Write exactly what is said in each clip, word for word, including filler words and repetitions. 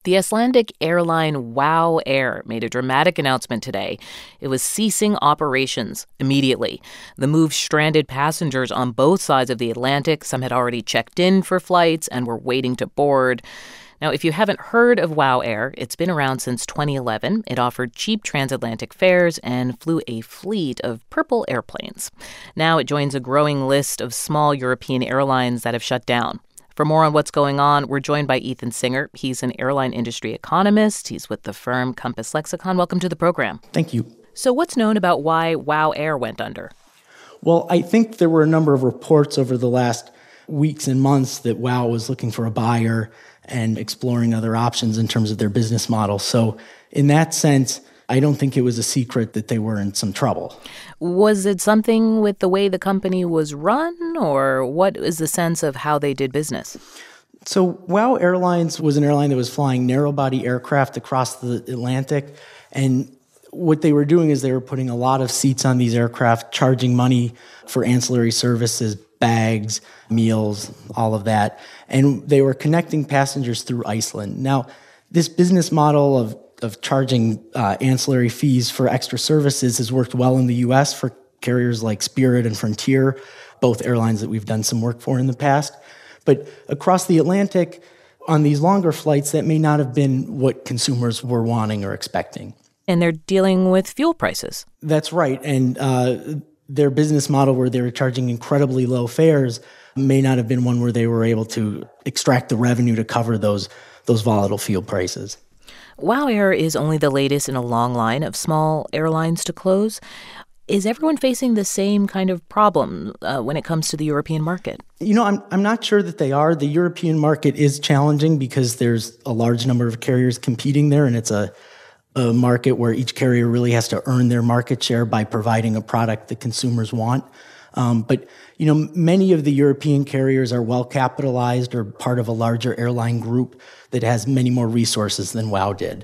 The Icelandic airline WOW Air made a dramatic announcement today. It was ceasing operations immediately. The move stranded passengers on both sides of the Atlantic. Some had already checked in for flights and were waiting to board. Now, if you haven't heard of WOW Air, it's been around since twenty eleven. It offered cheap transatlantic fares and flew a fleet of purple airplanes. Now it joins a growing list of small European airlines that have shut down. For more on what's going on, we're joined by Ethan Singer. He's an airline industry economist. He's with the firm Compass Lexecon. Welcome to the program. Thank you. So what's known about why WOW Air went under? Well, I think there were a number of reports over the last weeks and months that WOW was looking for a buyer and exploring other options in terms of their business model. So in that sense, I don't think it was a secret that they were in some trouble. Was it something with the way the company was run, or what is the sense of how they did business? So WOW Airlines was an airline that was flying narrow-body aircraft across the Atlantic, and what they were doing is they were putting a lot of seats on these aircraft, charging money for ancillary services, bags, meals, all of that, and they were connecting passengers through Iceland. Now, this business model of of charging uh, ancillary fees for extra services has worked well in the U S for carriers like Spirit and Frontier, both airlines that we've done some work for in the past. But across the Atlantic, on these longer flights, that may not have been what consumers were wanting or expecting. And they're dealing with fuel prices. That's right. And uh, their business model where they were charging incredibly low fares may not have been one where they were able to extract the revenue to cover those those volatile fuel prices. WOW Air is only the latest in a long line of small airlines to close. Is everyone facing the same kind of problem uh, when it comes to the European market? You know, I'm I'm not sure that they are. The European market is challenging because there's a large number of carriers competing there, and it's a, a market where each carrier really has to earn their market share by providing a product that consumers want. Um, but, you know, many of the European carriers are well capitalized or part of a larger airline group that has many more resources than WOW did.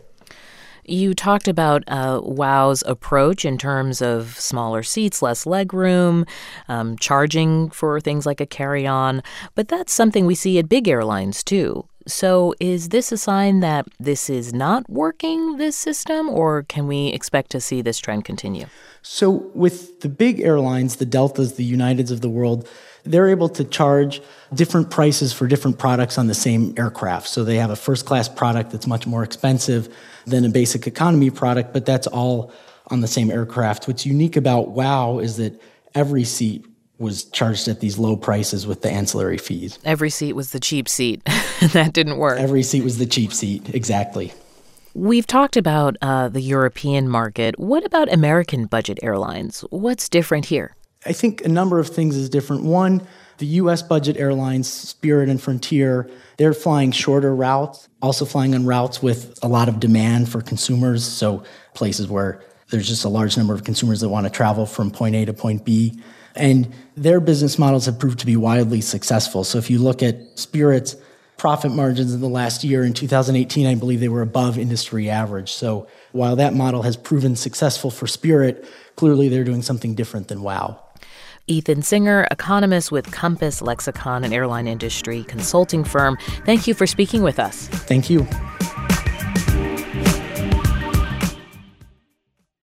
You talked about uh, WOW's approach in terms of smaller seats, less legroom, um, charging for things like a carry-on, but that's something we see at big airlines too. So is this a sign that this is not working, this system, or can we expect to see this trend continue? So with the big airlines, the Deltas, the Uniteds of the world, they're able to charge different prices for different products on the same aircraft. So they have a first-class product that's much more expensive than a basic economy product, but that's all on the same aircraft. What's unique about WOW is that every seat was charged at these low prices with the ancillary fees. Every seat was the cheap seat. That didn't work. Every seat was the cheap seat, exactly. We've talked about uh, the European market. What about American budget airlines? What's different here? I think a number of things is different. One, the U S budget airlines, Spirit and Frontier, they're flying shorter routes, also flying on routes with a lot of demand for consumers, so places where there's just a large number of consumers that want to travel from point A to point B. And their business models have proved to be wildly successful. So if you look at Spirit's profit margins in the last year, in two thousand eighteen, I believe they were above industry average. So while that model has proven successful for Spirit, clearly they're doing something different than WOW. Ethan Singer, economist with Compass Lexecon, an airline industry consulting firm. Thank you for speaking with us. Thank you.